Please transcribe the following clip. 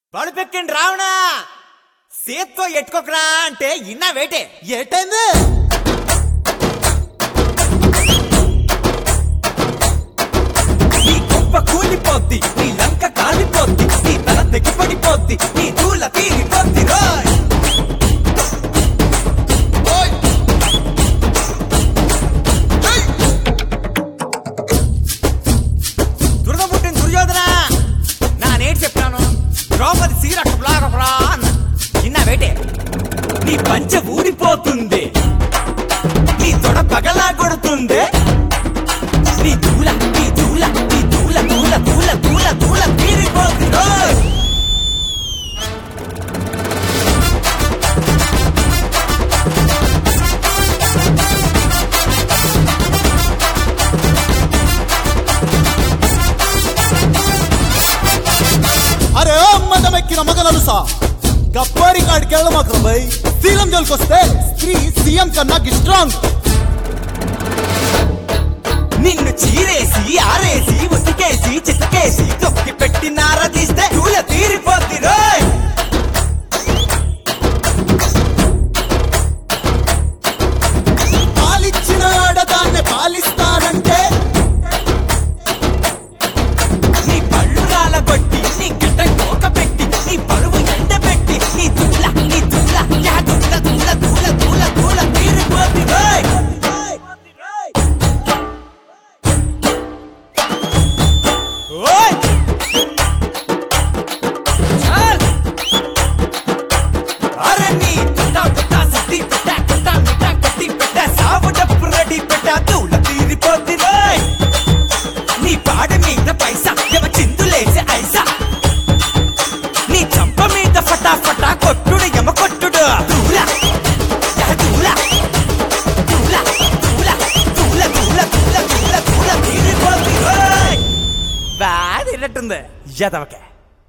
పడుపెక్కండి రావణా సేత్తో ఎట్టుకోకరా అంటే ఇన్నా వేటే ఏటైంది నీ గొప్ప కూలిపోద్ది నీ లంక కాలిపోద్ది నీ తల తెగి పడిపోద్ది నీ దూల తీరిపోద్ది రోయ్ దురద పుట్టిన దుర్యోధన నా నేటి చెప్పాను ద్రౌపది సీరక బ్లాగబ్రా అన్న ఇన్నా వేటే నీ పంచ ఊడిపోతుంది నీ తొడ పగలా కొడుతుంది నీ దూల నీ దూల నీ దూల దూల దూల దూల దూల తీరిపోతుంది రోయ్ అరే మదమెక్కిన మగనలుసా గప్పారి కాడికి వెళ్ళమాకరా భయ్ సీఎం జోలికొస్తే స్త్రీ సీఎం కన్నా స్ట్రాంగ్ నిన్ను చీరేసి ఆరేసి ఉతికేసి చితకేసి తొక్కి పెట్టి నారదీస్తే దూల తీరిపోద్ది రోయ్ పాలిచ్చిన ఆడదాన్ని పాలిస్తానంటే నీ పళ్ళు రాలబట్టి నీ గిడ్డ కోక పెట్టి నీ పరువు ఎండ పెట్టి నీ దూల యా దూల దూల దూల దూల దూల తీరిపోద్ది రోయ్ ఓయ్ చల్ అరే నీ పుట్టా సిట్టి పుట్టా మిట్టా కట్టి పెట్టా సావు డప్పు రెడీ పెట్టా దూల తీరిపోద్ది రోయ్ నీ పాడ మీద పైసా ఎవ చిందులేసే ఐసా నీ చంప మీద ఫటాఫటా కొట్టుడు ఎమ కొట్టుడు దూల దూల దూల దూల దూల దూల దూల దూల దూల తీరిపోద్ది రోయ్ బాగా తిన్నట్టుంది యదవకే